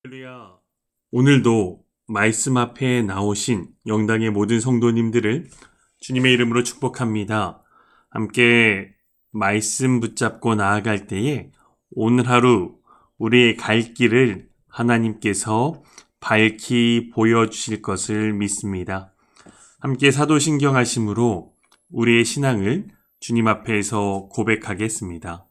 할렐루야. 오늘도 말씀 앞에 나오신 영당의 모든 성도님들을 주님의 이름으로 축복합니다. 함께 말씀 붙잡고 나아갈 때에 오늘 하루 우리의 갈 길을 하나님께서 밝히 보여주실 것을 믿습니다. 함께 사도신경 하심으로 우리의 신앙을 주님 앞에서 고백하겠습니다.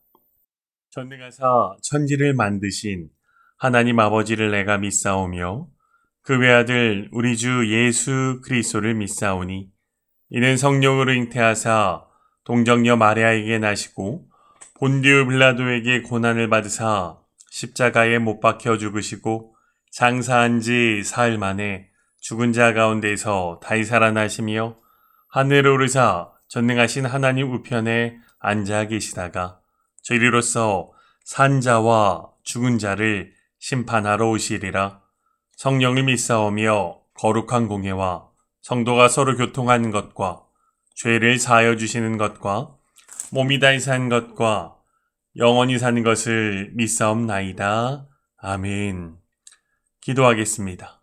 전능하사 천지를 만드신 하나님 아버지를 내가 믿사오며 그 외아들 우리 주 예수 그리스도를 믿사오니 이는 성령으로 잉태하사 동정녀 마리아에게 나시고 본디오 빌라도에게 고난을 받으사 십자가에 못 박혀 죽으시고 장사한 지 사흘 만에 죽은 자 가운데서 다시 살아나시며 하늘에 오르사 전능하신 하나님 우편에 앉아 계시다가 저희로서 산자와 죽은 자를 심판하러 오시리라. 성령을 믿사오며 거룩한 공예와 성도가 서로 교통하는 것과 죄를 사하여 주시는 것과 몸이 다시 산 것과 영원히 사는 것을 믿사옵나이다. 아멘. 기도하겠습니다.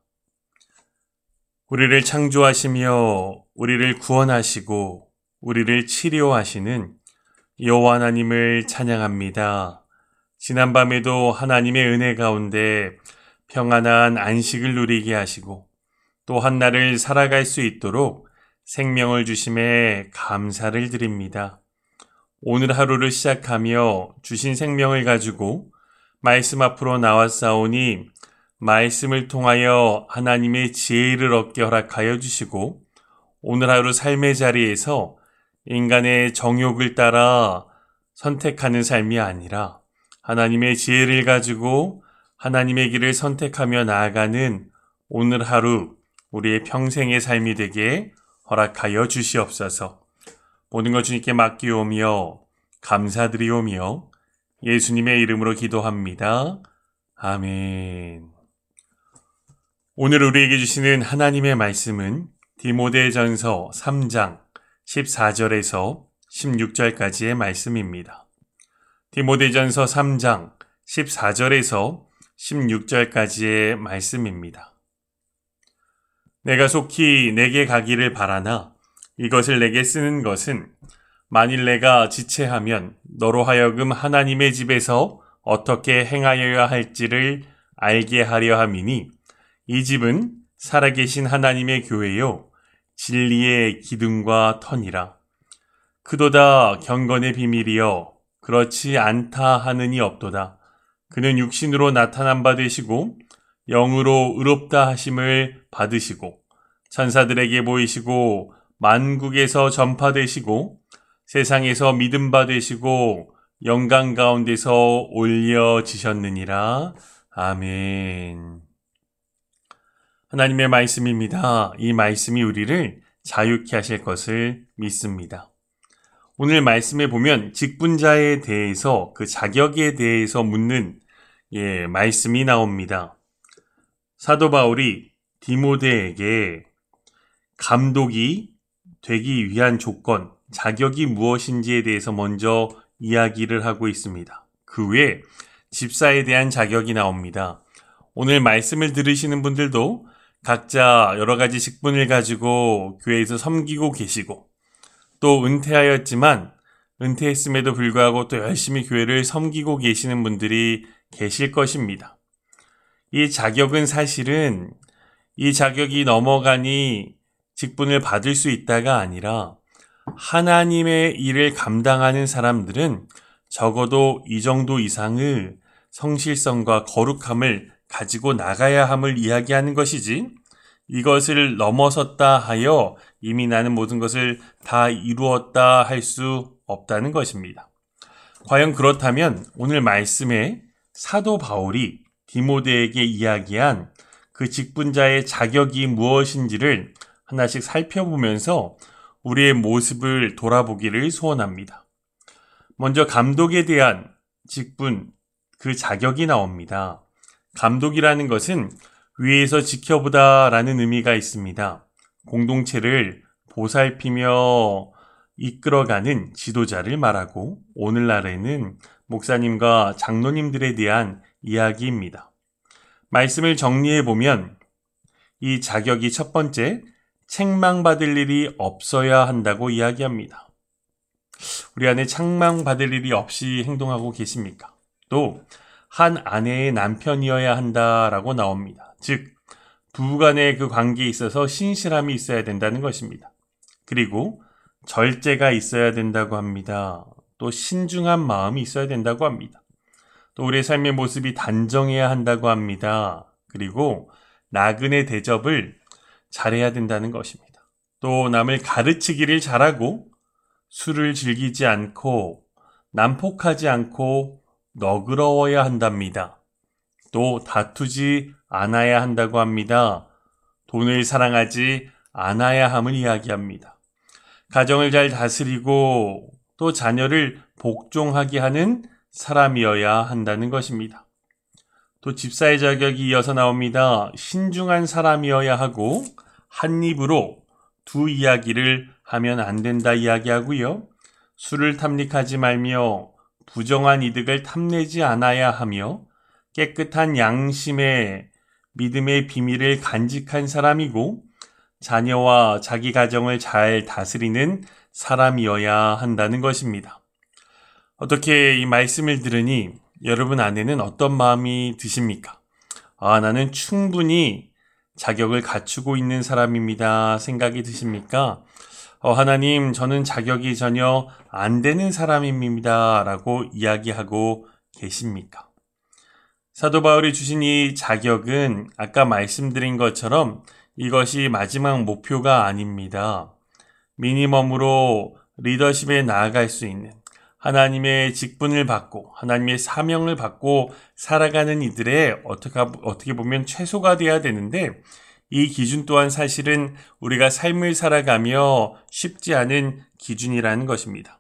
우리를 창조하시며 우리를 구원하시고 우리를 치료하시는 여호와 하나님을 찬양합니다. 지난밤에도 하나님의 은혜 가운데 평안한 안식을 누리게 하시고 또 한 날을 살아갈 수 있도록 생명을 주심에 감사를 드립니다. 오늘 하루를 시작하며 주신 생명을 가지고 말씀 앞으로 나왔사오니 말씀을 통하여 하나님의 지혜를 얻게 허락하여 주시고 오늘 하루 삶의 자리에서 인간의 정욕을 따라 선택하는 삶이 아니라 하나님의 지혜를 가지고 하나님의 길을 선택하며 나아가는 오늘 하루 우리의 평생의 삶이 되게 허락하여 주시옵소서. 모든 것 주님께 맡기오며 감사드리오며 예수님의 이름으로 기도합니다. 아멘. 오늘 우리에게 주시는 하나님의 말씀은 디모데전서 3장 14절에서 16절까지의 말씀입니다. 디모데전서 3장 14절에서 16절까지의 말씀입니다. 내가 속히 내게 가기를 바라나 이것을 내게 쓰는 것은 만일 내가 지체하면 너로 하여금 하나님의 집에서 어떻게 행하여야 할지를 알게 하려 함이니 이 집은 살아계신 하나님의 교회요 진리의 기둥과 터니라. 그도다 경건의 비밀이여 그렇지 않다 하느니 없도다. 그는 육신으로 나타난 바 되시고 영으로 의롭다 하심을 받으시고 천사들에게 보이시고 만국에서 전파되시고 세상에서 믿음 바 되시고 영광 가운데서 올려지셨느니라. 아멘. 하나님의 말씀입니다. 이 말씀이 우리를 자유케 하실 것을 믿습니다. 오늘 말씀에 보면 직분자에 대해서 그 자격에 대해서 묻는 말씀이 나옵니다. 사도 바울이 디모데에게 감독이 되기 위한 조건, 자격이 무엇인지에 대해서 먼저 이야기를 하고 있습니다. 그 외에 집사에 대한 자격이 나옵니다. 오늘 말씀을 들으시는 분들도 각자 여러 가지 직분을 가지고 교회에서 섬기고 계시고 또 은퇴하였지만 은퇴했음에도 불구하고 또 열심히 교회를 섬기고 계시는 분들이 계실 것입니다. 이 자격은 사실은 이 자격이 넘어가니 직분을 받을 수 있다가 아니라 하나님의 일을 감당하는 사람들은 적어도 이 정도 이상의 성실성과 거룩함을 가지고 나가야 함을 이야기하는 것이지 이것을 넘어섰다 하여 이미 나는 모든 것을 다 이루었다 할 수 없다는 것입니다. 과연 그렇다면 오늘 말씀에 사도 바울이 디모데에게 이야기한 그 직분자의 자격이 무엇인지를 하나씩 살펴보면서 우리의 모습을 돌아보기를 소원합니다. 먼저 감독에 대한 직분, 그 자격이 나옵니다. 감독이라는 것은 위에서 지켜보다라는 의미가 있습니다. 공동체를 보살피며 이끌어가는 지도자를 말하고 오늘날에는 목사님과 장로님들에 대한 이야기입니다. 말씀을 정리해 보면 이 자격이 첫 번째, 책망받을 일이 없어야 한다고 이야기합니다. 우리 안에 책망받을 일이 없이 행동하고 계십니까? 또 한 아내의 남편이어야 한다라고 나옵니다. 즉 부부간의 그 관계에 있어서 신실함이 있어야 된다는 것입니다. 그리고 절제가 있어야 된다고 합니다. 또 신중한 마음이 있어야 된다고 합니다. 또 우리의 삶의 모습이 단정해야 한다고 합니다. 그리고 나그네 대접을 잘해야 된다는 것입니다. 또 남을 가르치기를 잘하고 술을 즐기지 않고 난폭하지 않고 너그러워야 한답니다. 또 다투지 않아야 한다고 합니다. 돈을 사랑하지 않아야 함을 이야기합니다. 가정을 잘 다스리고 또 자녀를 복종하게 하는 사람이어야 한다는 것입니다. 또 집사의 자격이 이어서 나옵니다. 신중한 사람이어야 하고 한 입으로 두 이야기를 하면 안 된다 이야기하고요. 술을 탐닉하지 말며 부정한 이득을 탐내지 않아야 하며 깨끗한 양심의 믿음의 비밀을 간직한 사람이고 자녀와 자기 가정을 잘 다스리는 사람이어야 한다는 것입니다. 어떻게 이 말씀을 들으니 여러분 안에는 어떤 마음이 드십니까? 나는 충분히 자격을 갖추고 있는 사람입니다. 생각이 드십니까? 하나님, 저는 자격이 전혀 안 되는 사람입니다. 라고 이야기하고 계십니까? 사도 바울이 주신 이 자격은 아까 말씀드린 것처럼 이것이 마지막 목표가 아닙니다. 미니멈으로 리더십에 나아갈 수 있는 하나님의 직분을 받고 하나님의 사명을 받고 살아가는 이들의 어떻게 보면 최소가 돼야 되는데 이 기준 또한 사실은 우리가 삶을 살아가며 쉽지 않은 기준이라는 것입니다.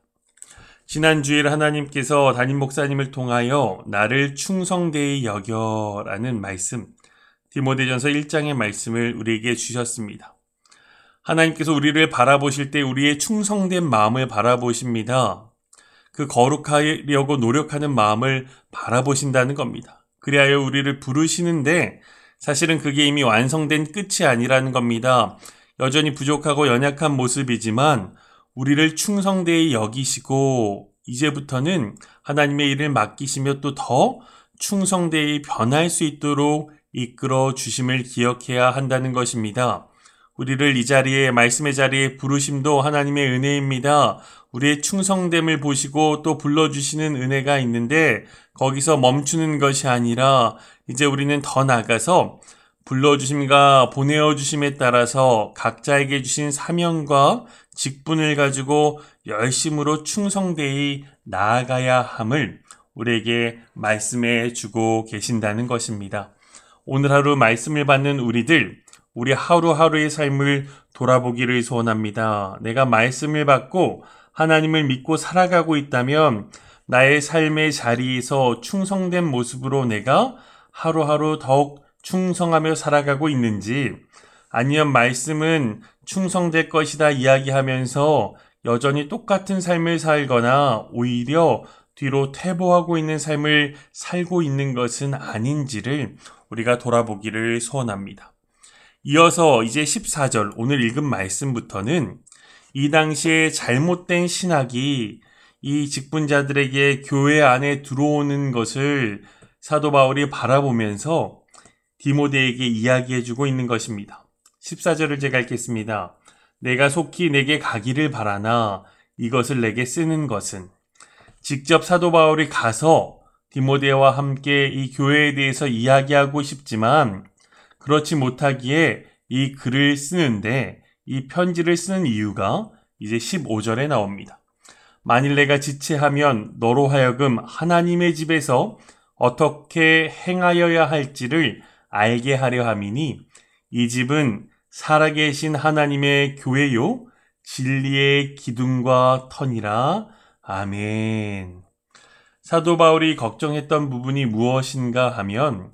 지난 주일 하나님께서 담임 목사님을 통하여 나를 충성되이 여겨라는 말씀, 디모데전서 1장의 말씀을 우리에게 주셨습니다. 하나님께서 우리를 바라보실 때 우리의 충성된 마음을 바라보십니다. 그 거룩하려고 노력하는 마음을 바라보신다는 겁니다. 그리하여 우리를 부르시는데 사실은 그게 이미 완성된 끝이 아니라는 겁니다. 여전히 부족하고 연약한 모습이지만 우리를 충성되이 여기시고 이제부터는 하나님의 일을 맡기시며 또 더 충성되이 변할 수 있도록 이끌어 주심을 기억해야 한다는 것입니다. 우리를 이 자리에 말씀의 자리에 부르심도 하나님의 은혜입니다. 우리의 충성됨을 보시고 또 불러주시는 은혜가 있는데 거기서 멈추는 것이 아니라 이제 우리는 더 나아가서 불러주심과 보내어주심에 따라서 각자에게 주신 사명과 직분을 가지고 열심으로 충성되이 나아가야 함을 우리에게 말씀해 주고 계신다는 것입니다. 오늘 하루 말씀을 받는 우리 하루하루의 삶을 돌아보기를 소원합니다. 내가 말씀을 받고 하나님을 믿고 살아가고 있다면 나의 삶의 자리에서 충성된 모습으로 내가 하루하루 더욱 충성하며 살아가고 있는지 아니면 말씀은 충성될 것이다 이야기하면서 여전히 똑같은 삶을 살거나 오히려 뒤로 퇴보하고 있는 삶을 살고 있는 것은 아닌지를 우리가 돌아보기를 소원합니다. 이어서 이제 14절 오늘 읽은 말씀부터는 이 당시에 잘못된 신학이 이 직분자들에게 교회 안에 들어오는 것을 사도 바울이 바라보면서 디모데에게 이야기해주고 있는 것입니다. 14절을 제가 읽겠습니다. 내가 속히 내게 가기를 바라나 이것을 내게 쓰는 것은 직접 사도 바울이 가서 디모데와 함께 이 교회에 대해서 이야기하고 싶지만 그렇지 못하기에 이 글을 쓰는데 이 편지를 쓰는 이유가 이제 15절에 나옵니다. 만일 내가 지체하면 너로 하여금 하나님의 집에서 어떻게 행하여야 할지를 알게 하려 함이니 이 집은 살아계신 하나님의 교회요 진리의 기둥과 터니라. 아멘. 사도 바울이 걱정했던 부분이 무엇인가 하면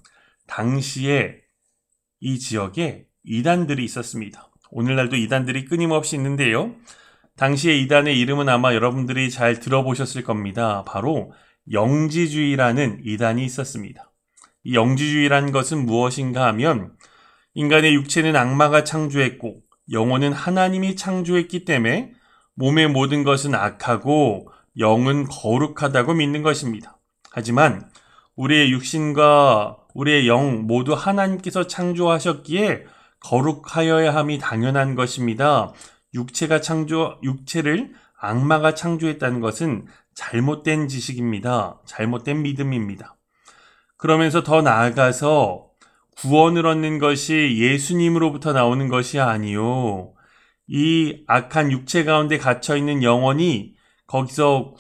당시에 이 지역에 이단들이 있었습니다. 오늘날도 이단들이 끊임없이 있는데요. 당시의 이단의 이름은 아마 여러분들이 잘 들어보셨을 겁니다. 바로 영지주의라는 이단이 있었습니다. 이 영지주의란 것은 무엇인가 하면 인간의 육체는 악마가 창조했고 영혼은 하나님이 창조했기 때문에 몸의 모든 것은 악하고 영은 거룩하다고 믿는 것입니다. 하지만 우리의 육신과 우리의 영 모두 하나님께서 창조하셨기에 거룩하여야 함이 당연한 것입니다. 육체를 악마가 창조했다는 것은 잘못된 지식입니다. 잘못된 믿음입니다. 그러면서 더 나아가서 구원을 얻는 것이 예수님으로부터 나오는 것이 아니요. 이 악한 육체 가운데 갇혀있는 영혼이 거기서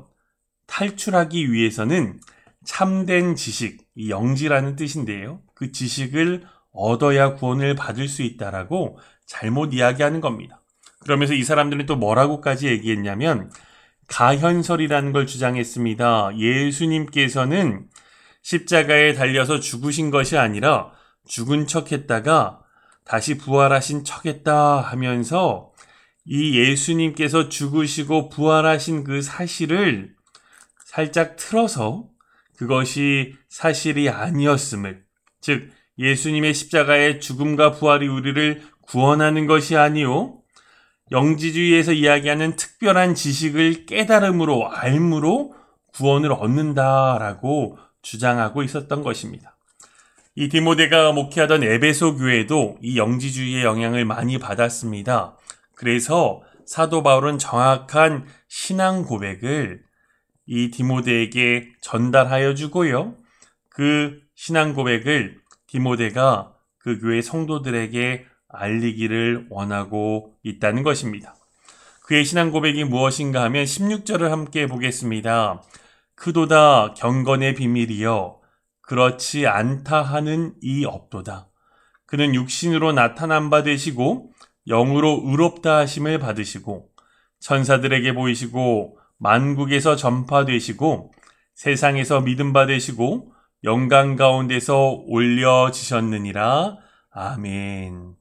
탈출하기 위해서는 참된 지식, 이 영지라는 뜻인데요. 그 지식을 얻어야 구원을 받을 수 있다라고 잘못 이야기하는 겁니다. 그러면서 이 사람들은 또 뭐라고까지 얘기했냐면 가현설이라는 걸 주장했습니다. 예수님께서는 십자가에 달려서 죽으신 것이 아니라 죽은 척 했다가 다시 부활하신 척 했다 하면서 이 예수님께서 죽으시고 부활하신 그 사실을 살짝 틀어서 그것이 사실이 아니었음을, 즉 예수님의 십자가의 죽음과 부활이 우리를 구원하는 것이 아니요 영지주의에서 이야기하는 특별한 지식을 깨달음으로 알므로 구원을 얻는다라고 주장하고 있었던 것입니다. 이 디모데가 목회하던 에베소 교회도 이 영지주의의 영향을 많이 받았습니다. 그래서 사도 바울은 정확한 신앙 고백을 이 디모데에게 전달하여 주고요. 그 신앙 고백을 디모데가 그 교회 성도들에게 알리기를 원하고 있다는 것입니다. 그의 신앙 고백이 무엇인가 하면 16절을 함께 보겠습니다. 크도다 경건의 비밀이여 그렇지 않다 하는 이 없도다. 그는 육신으로 나타난 바 되시고 영으로 의롭다 하심을 받으시고 천사들에게 보이시고 만국에서 전파되시고 세상에서 믿음 받으시고 영광 가운데서 올려지셨느니라. 아멘.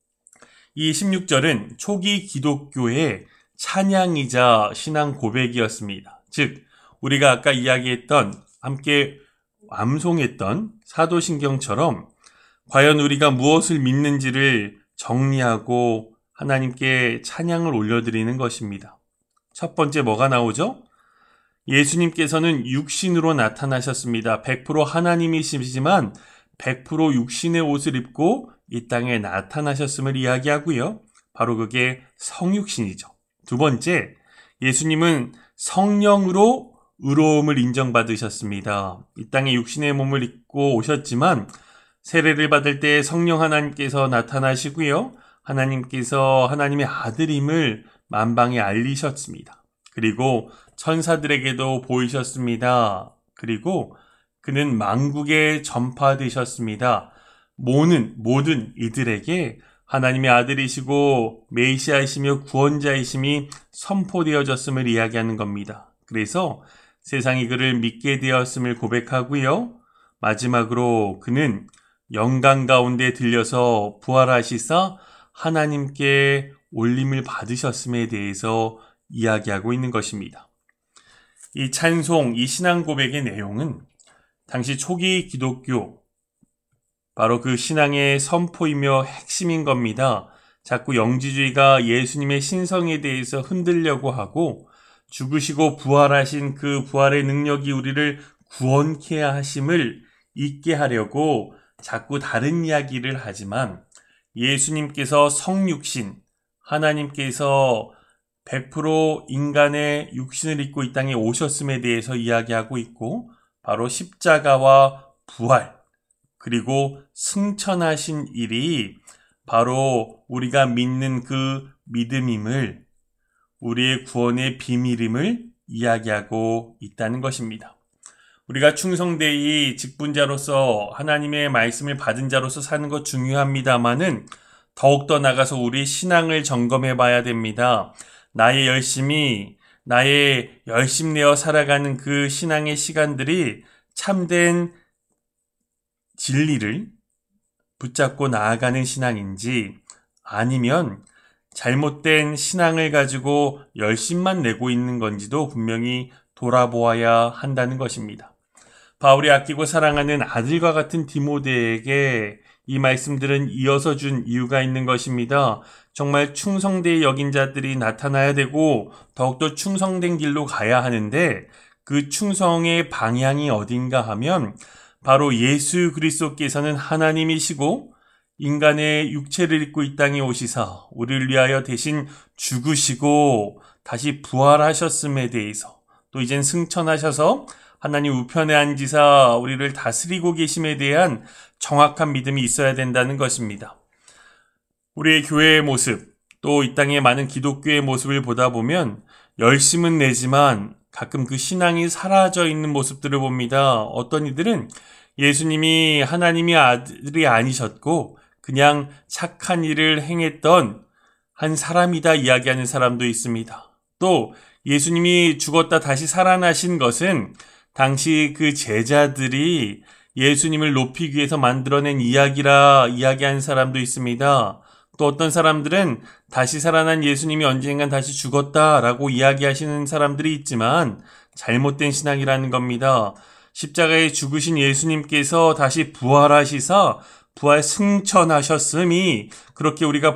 이 16절은 초기 기독교의 찬양이자 신앙 고백이었습니다. 즉 우리가 아까 이야기했던 함께 암송했던 사도신경처럼 과연 우리가 무엇을 믿는지를 정리하고 하나님께 찬양을 올려드리는 것입니다. 첫 번째 뭐가 나오죠? 예수님께서는 육신으로 나타나셨습니다. 100% 하나님이시지만 100% 육신의 옷을 입고 이 땅에 나타나셨음을 이야기하고요. 바로 그게 성육신이죠. 두 번째, 예수님은 성령으로 의로움을 인정받으셨습니다. 이 땅에 육신의 몸을 입고 오셨지만 세례를 받을 때 성령 하나님께서 나타나시고요. 하나님께서 하나님의 아들임을 만방에 알리셨습니다. 그리고 천사들에게도 보이셨습니다. 그리고 그는 만국에 전파되셨습니다. 모든 이들에게 하나님의 아들이시고 메시아이시며 구원자이심이 선포되어졌음을 이야기하는 겁니다. 그래서 세상이 그를 믿게 되었음을 고백하고요. 마지막으로 그는 영광 가운데 들려서 부활하시사 하나님께 올림을 받으셨음에 대해서 이야기하고 있는 것입니다. 이 찬송, 이 신앙 고백의 내용은 당시 초기 기독교, 바로 그 신앙의 선포이며 핵심인 겁니다. 자꾸 영지주의가 예수님의 신성에 대해서 흔들려고 하고 죽으시고 부활하신 그 부활의 능력이 우리를 구원케 하심을 잊게 하려고 자꾸 다른 이야기를 하지만 예수님께서 성육신, 하나님께서 100% 인간의 육신을 입고 이 땅에 오셨음에 대해서 이야기하고 있고 바로 십자가와 부활 그리고 승천하신 일이 바로 우리가 믿는 그 믿음임을 우리의 구원의 비밀임을 이야기하고 있다는 것입니다. 우리가 충성되이 직분자로서 하나님의 말씀을 받은 자로서 사는 것 중요합니다마는 더욱더 나가서 우리 신앙을 점검해 봐야 됩니다. 나의 열심 내어 살아가는 그 신앙의 시간들이 참된 진리를 붙잡고 나아가는 신앙인지 아니면 잘못된 신앙을 가지고 열심만 내고 있는 건지도 분명히 돌아보아야 한다는 것입니다. 바울이 아끼고 사랑하는 아들과 같은 디모데에게 이 말씀들은 이어서 준 이유가 있는 것입니다. 정말 충성되이 여긴 자들이 나타나야 되고 더욱더 충성된 길로 가야 하는데 그 충성의 방향이 어딘가 하면 바로 예수 그리스도께서는 하나님이시고 인간의 육체를 입고 이 땅에 오시사 우리를 위하여 대신 죽으시고 다시 부활하셨음에 대해서 또 이젠 승천하셔서 하나님 우편에 앉으사 우리를 다스리고 계심에 대한 정확한 믿음이 있어야 된다는 것입니다. 우리의 교회의 모습, 또 이 땅의 많은 기독교의 모습을 보다 보면 열심은 내지만 가끔 그 신앙이 사라져 있는 모습들을 봅니다. 어떤 이들은 예수님이 하나님의 아들이 아니셨고 그냥 착한 일을 행했던 한 사람이다 이야기하는 사람도 있습니다. 또 예수님이 죽었다 다시 살아나신 것은 당시 그 제자들이 예수님을 높이기 위해서 만들어낸 이야기라 이야기하는 사람도 있습니다. 또 어떤 사람들은 다시 살아난 예수님이 언젠간 다시 죽었다라고 이야기하시는 사람들이 있지만 잘못된 신앙이라는 겁니다. 십자가에 죽으신 예수님께서 다시 부활하시사 부활 승천하셨음이 그렇게 우리가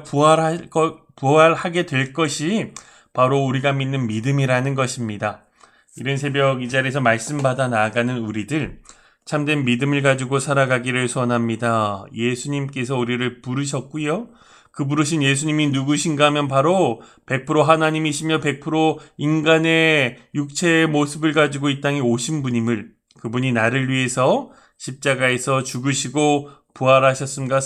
부활하게 될 것이 바로 우리가 믿는 믿음이라는 것입니다. 이른 새벽 이 자리에서 말씀 받아 나아가는 우리들 참된 믿음을 가지고 살아가기를 소원합니다. 예수님께서 우리를 부르셨고요. 그 부르신 예수님이 누구신가 하면 바로 100% 하나님이시며 100% 인간의 육체의 모습을 가지고 이 땅에 오신 분임을, 그분이 나를 위해서 십자가에서 죽으시고 부활하셨음과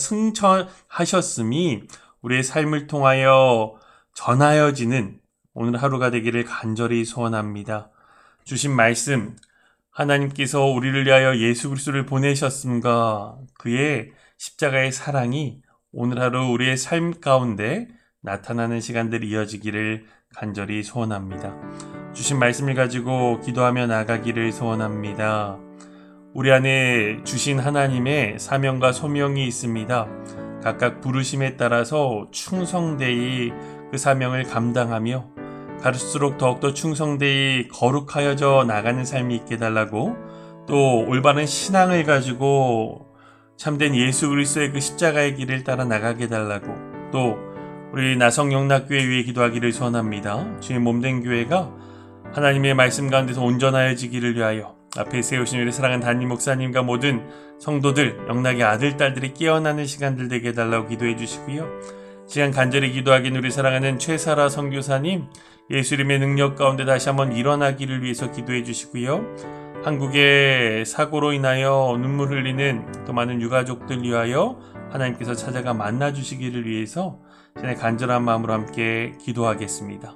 승천하셨음이 우리의 삶을 통하여 전하여지는 오늘 하루가 되기를 간절히 소원합니다. 주신 말씀, 하나님께서 우리를 위하여 예수 그리스도를 보내셨음과 그의 십자가의 사랑이 오늘 하루 우리의 삶 가운데 나타나는 시간들이 이어지기를 간절히 소원합니다. 주신 말씀을 가지고 기도하며 나가기를 소원합니다. 우리 안에 주신 하나님의 사명과 소명이 있습니다. 각각 부르심에 따라서 충성되이 그 사명을 감당하며 갈수록 더욱더 충성되이 거룩하여져 나가는 삶이 있게 달라고, 또 올바른 신앙을 가지고 참된 예수 그리스도의 그 십자가의 길을 따라 나가게 달라고, 또 우리 나성영락교회 위해 기도하기를 소원합니다. 주의 몸된 교회가 하나님의 말씀 가운데서 온전하여지기를 위하여 앞에 세우신 우리 사랑하는 담임 목사님과 모든 성도들, 영락의 아들, 딸들이 깨어나는 시간들 되게 해달라고 기도해 주시고요. 시간 간절히 기도하긴 우리 사랑하는 최사라 선교사님, 예수 이름의 능력 가운데 다시 한번 일어나기를 위해서 기도해 주시고요. 한국의 사고로 인하여 눈물 흘리는 또 많은 유가족들 위하여 하나님께서 찾아가 만나 주시기를 위해서 신의 간절한 마음으로 함께 기도하겠습니다.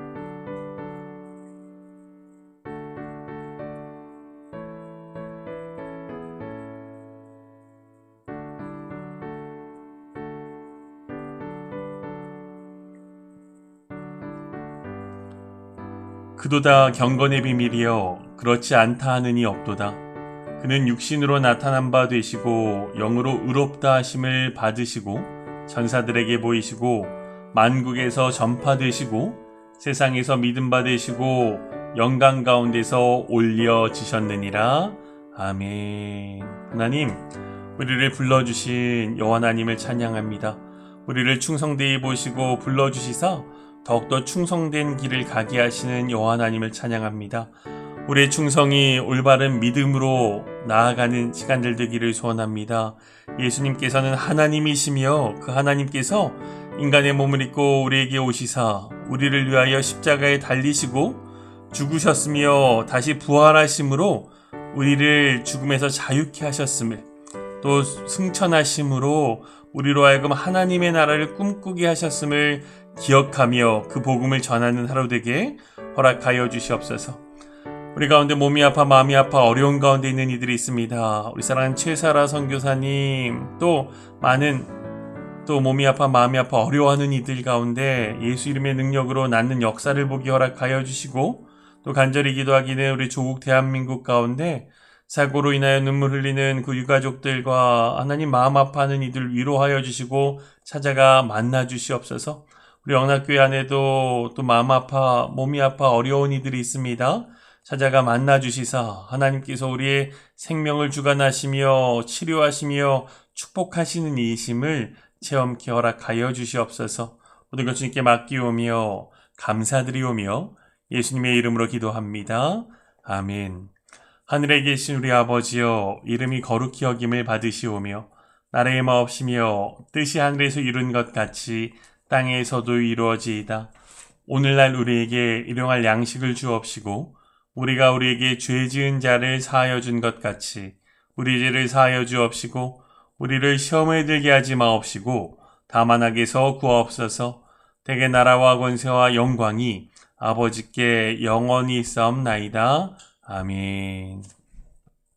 그도다 경건의 비밀이여 그렇지 않다 하느니 없도다. 그는 육신으로 나타난 바 되시고 영으로 의롭다 하심을 받으시고 천사들에게 보이시고 만국에서 전파되시고 세상에서 믿음 받으시고 영광 가운데서 올려지셨느니라. 아멘. 하나님, 우리를 불러주신 여호와 하나님을 찬양합니다. 우리를 충성되이 보시고 불러주시사 더욱더 충성된 길을 가게 하시는 여호와 하나님을 찬양합니다. 우리의 충성이 올바른 믿음으로 나아가는 시간들 되기를 소원합니다. 예수님께서는 하나님이시며 그 하나님께서 인간의 몸을 입고 우리에게 오시사 우리를 위하여 십자가에 달리시고 죽으셨으며 다시 부활하심으로 우리를 죽음에서 자유케 하셨음을, 또 승천하심으로 우리로 하여금 하나님의 나라를 꿈꾸게 하셨음을 기억하며 그 복음을 전하는 하루 되게 허락하여 주시옵소서. 우리 가운데 몸이 아파 마음이 아파 어려운 가운데 있는 이들이 있습니다. 우리 사랑하는 최사라 선교사님, 또 많은 또 몸이 아파 마음이 아파 어려워하는 이들 가운데 예수 이름의 능력으로 낫는 역사를 보기 허락하여 주시고, 또 간절히 기도하기는 우리 조국 대한민국 가운데 사고로 인하여 눈물 흘리는 그 유가족들과 하나님 마음 아파하는 이들 위로하여 주시고 찾아가 만나 주시옵소서. 우리 영락교회 안에도 또 마음 아파 몸이 아파 어려운 이들이 있습니다. 찾아가 만나 주시사 하나님께서 우리의 생명을 주관하시며 치료하시며 축복하시는 이심을 체험케 허락하여 주시옵소서. 모든 것 주님께 맡기오며 감사드리오며 예수님의 이름으로 기도합니다. 아멘. 하늘에 계신 우리 아버지여, 이름이 거룩히 여김을 받으시오며 나라의 마옵시며 뜻이 하늘에서 이룬 것 같이 땅에서도 이루어지이다. 오늘날 우리에게 일용할 양식을 주옵시고 우리가 우리에게 죄 지은 자를 사하여 준 것 같이 우리 죄를 사하여 주옵시고 우리를 시험에 들게 하지 마옵시고 다만 악에서 구하옵소서. 대개 나라와 권세와 영광이 아버지께 영원히 있사옵나이다. 아멘.